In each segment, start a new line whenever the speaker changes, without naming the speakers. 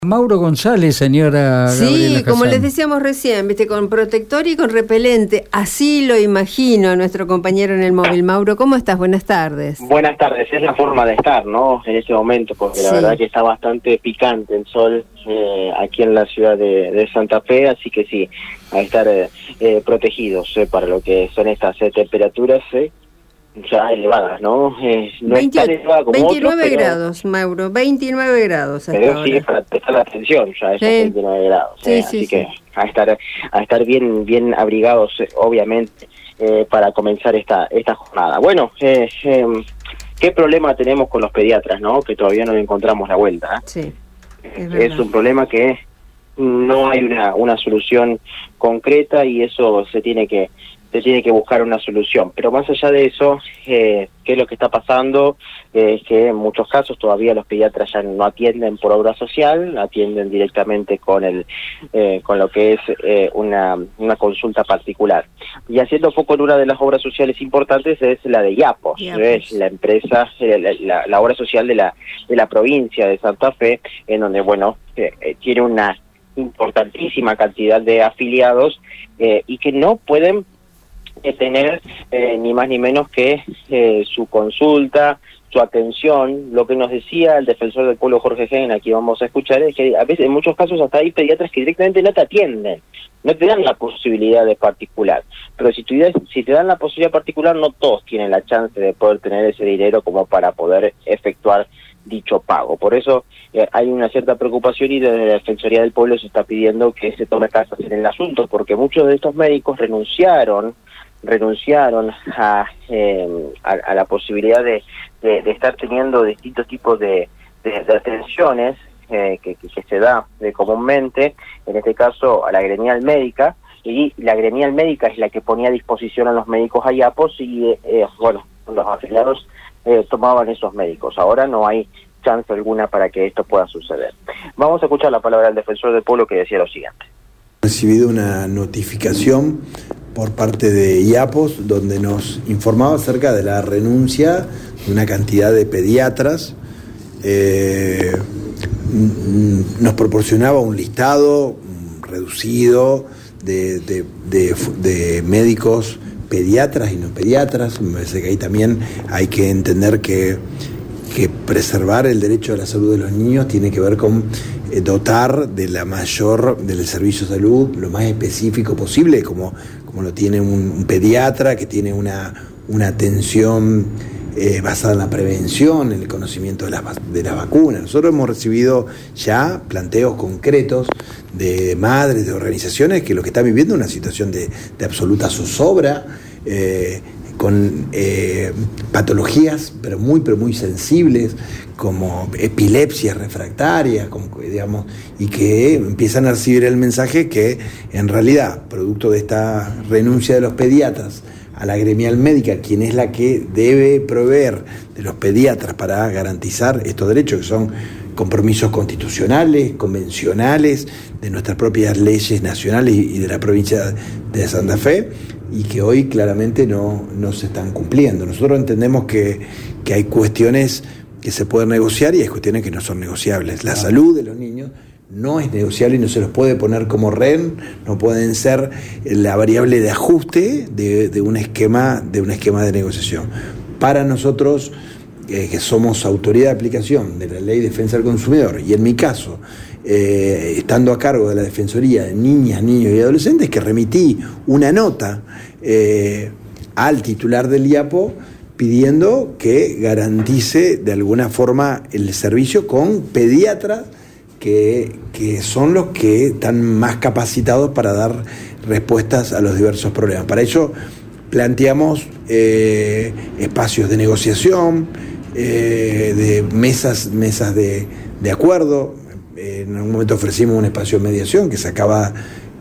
Mauro González, señora Gabriela
Sí, como
Hassan.
les decíamos recién, viste, con protector y con repelente. Así lo imagino a nuestro compañero en el móvil. Mauro, ¿cómo estás? Buenas tardes.
Buenas tardes, es la forma de estar, ¿no? En este momento, porque la verdad que está bastante picante el sol aquí en la ciudad de Santa Fe, así que sí, a estar protegidos para lo que son estas temperaturas ya elevadas, ¿no? No es tan elevada como
29
otros,
grados, Mauro, 29 grados hasta
pero
ahora.
sí, para prestar la atención ya esos 29 grados.
Sí,
Así que a estar bien abrigados, obviamente, para comenzar esta jornada. Bueno, ¿qué problema tenemos con los pediatras, no? Que todavía no le encontramos la vuelta.
Sí,
es un problema que no hay una solución concreta y eso se tiene que buscar una solución. Pero más allá de eso, ¿qué es lo que está pasando? Es que en muchos casos todavía los pediatras ya no atienden por obra social, atienden directamente con lo que es una consulta particular. Y haciendo foco en una de las obras sociales importantes es la de IAPOS, es la empresa, la obra social de la provincia de Santa Fe, en donde, bueno, tiene una importantísima cantidad de afiliados y que no pueden tener ni más ni menos que su consulta, su atención. Lo que nos decía el defensor del pueblo Jorge Gen, aquí vamos a escuchar, es que a veces, en muchos casos, hasta hay pediatras que directamente no te atienden, no te dan la posibilidad de particular. Pero si te dan la posibilidad particular, no todos tienen la chance de poder tener ese dinero como para poder efectuar dicho pago. Por eso hay una cierta preocupación y desde la Defensoría del Pueblo se está pidiendo que se tome cartas en el asunto, porque muchos de estos médicos renunciaron a la posibilidad de estar teniendo distintos tipos de atenciones que se da comúnmente, en este caso a la gremial médica, y la gremial médica es la que ponía a disposición a los médicos a IAPOS y los afiliados tomaban esos médicos. Ahora no hay chance alguna para que esto pueda suceder. Vamos a escuchar la palabra del defensor del pueblo, que decía lo siguiente.
He recibido una notificación por parte de IAPOS donde nos informaba acerca de la renuncia de una cantidad de pediatras. Nos proporcionaba un listado reducido de médicos pediatras y no pediatras. Me parece que ahí también hay que entender que preservar el derecho a la salud de los niños tiene que ver con dotar del servicio de salud lo más específico posible, como lo tiene un pediatra, que tiene una atención basada en la prevención, en el conocimiento de las vacunas. Nosotros hemos recibido ya planteos concretos de madres, de organizaciones que lo que están viviendo es una situación de absoluta zozobra, con patologías pero muy sensibles, como epilepsias refractarias, y que empiezan a recibir el mensaje que en realidad, producto de esta renuncia de los pediatras a la gremial médica, quien es la que debe proveer de los pediatras para garantizar estos derechos, que son compromisos constitucionales, convencionales, de nuestras propias leyes nacionales y de la provincia de Santa Fe, y que hoy claramente no se están cumpliendo. Nosotros entendemos que hay cuestiones que se pueden negociar y hay cuestiones que no son negociables. La salud de los niños no es negociable y no se los puede poner como rehén, no pueden ser la variable de ajuste de un esquema de negociación. Para nosotros, que somos autoridad de aplicación de la Ley de Defensa del Consumidor, y en mi caso, estando a cargo de la Defensoría de Niñas, Niños y Adolescentes, que remití una nota al titular del IAPO pidiendo que garantice de alguna forma el servicio con pediatras que son los que están más capacitados para dar respuestas a los diversos problemas. Para ello planteamos espacios de negociación, de mesas de acuerdo. En algún momento ofrecimos un espacio de mediación que se acaba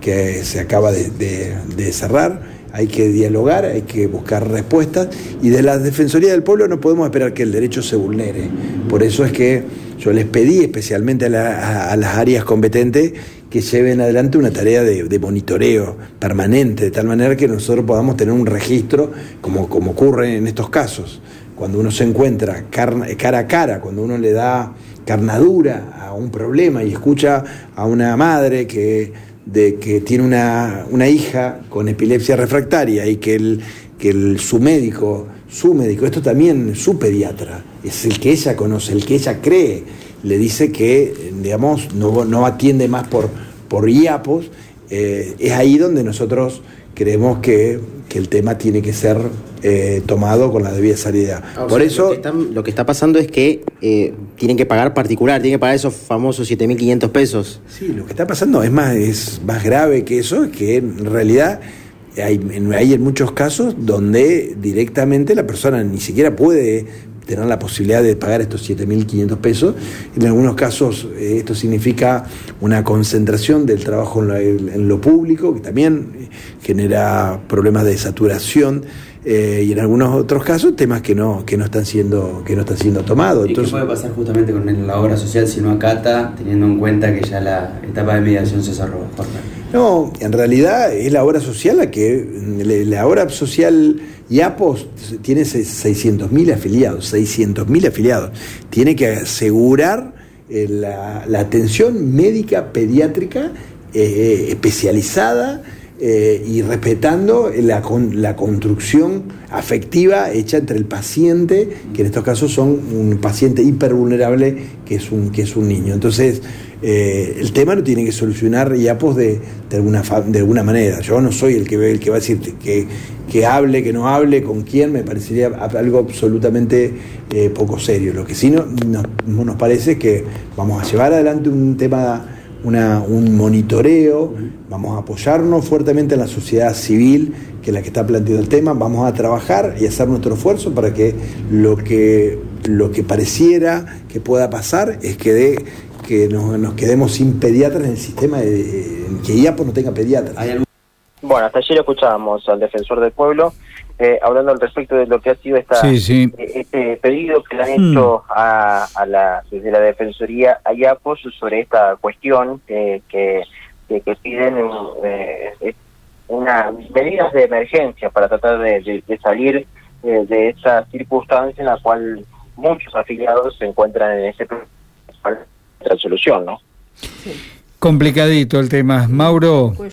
de cerrar. Hay que dialogar, hay que buscar respuestas, y de la Defensoría del Pueblo no podemos esperar que el derecho se vulnere. Por eso es que yo les pedí especialmente a las áreas competentes que lleven adelante una tarea de monitoreo permanente, de tal manera que nosotros podamos tener un registro como ocurre en estos casos. cuando uno se encuentra cara a cara, cuando uno le da carnadura a un problema y escucha a una madre que tiene una hija con epilepsia refractaria y que su médico, esto también su pediatra, es el que ella conoce, el que ella cree, le dice que, digamos, no atiende más por IAPOS, es ahí donde nosotros creemos que el tema tiene que ser tomado con la debida seriedad. Por eso
lo que está pasando es que tienen que pagar particular, tienen que pagar esos famosos 7.500 pesos.
Sí, lo que está pasando es más grave que eso, es que en realidad hay en muchos casos donde directamente la persona ni siquiera puede tener la posibilidad de pagar estos 7.500 pesos. En algunos casos esto significa una concentración del trabajo en lo público, que también genera problemas de saturación, y en algunos otros casos temas que no están siendo tomados.
¿Y qué puede pasar justamente con la obra social si no acata, teniendo en cuenta que ya la etapa de mediación se cerró, Jorge?
No, en realidad es la obra social la obra social IAPOS tiene 600.000 afiliados. Tiene que asegurar la atención médica pediátrica especializada, y respetando la construcción afectiva hecha entre el paciente, que en estos casos son un paciente hipervulnerable que es un niño. Entonces, el tema lo tiene que solucionar IAPOS de alguna manera. Yo no soy el que va a decir que hable, que no hable, con quién, me parecería algo absolutamente poco serio. Lo que sí nos parece que vamos a llevar adelante un tema, un monitoreo, vamos a apoyarnos fuertemente en la sociedad civil, que es la que está planteando el tema, vamos a trabajar y hacer nuestro esfuerzo para que lo que pareciera que pueda pasar es que nos quedemos sin pediatras en el sistema, que IAPOS no tenga pediatras.
Bueno, hasta ayer escuchábamos al defensor del pueblo hablando al respecto de lo que ha sido este pedido que le han hecho desde la Defensoría a IAPOS sobre esta cuestión que piden unas medidas de emergencia para tratar de salir de esa circunstancia en la cual muchos afiliados se encuentran en ese solución, ¿no?
Sí. Complicadito el tema. Mauro.